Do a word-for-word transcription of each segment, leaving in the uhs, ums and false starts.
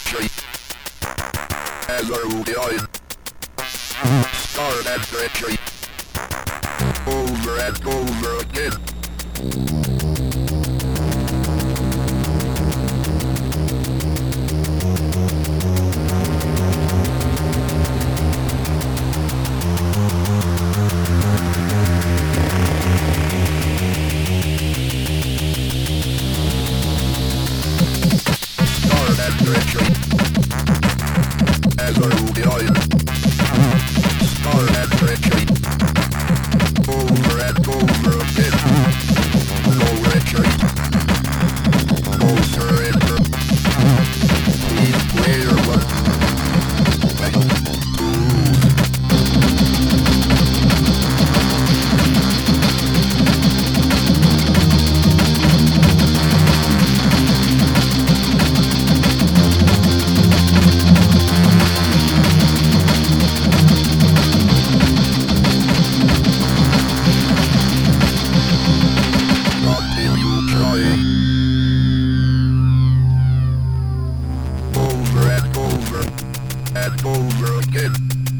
victory. As are we on. Start and victory. Over and over again. Start and victory. As are we on. Start and victory. Over and over again. No victory. No surrender. Please player one. Continue trying. Over and over and over again.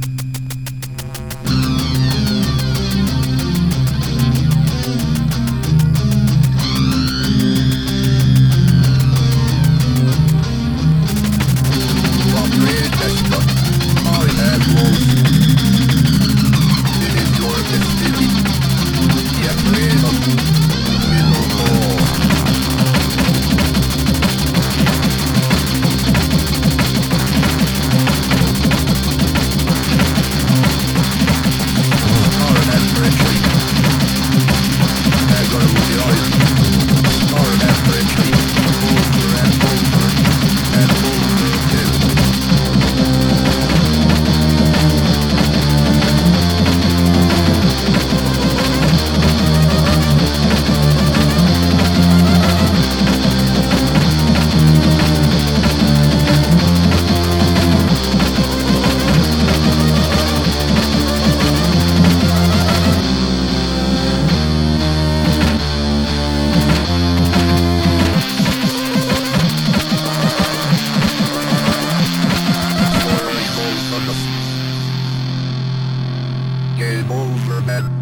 From great extra, I have lost. It is your destiny. Yet freedom will no more. Start and victory. As are we on. Start and victory. Over and over and over again. Game over, man.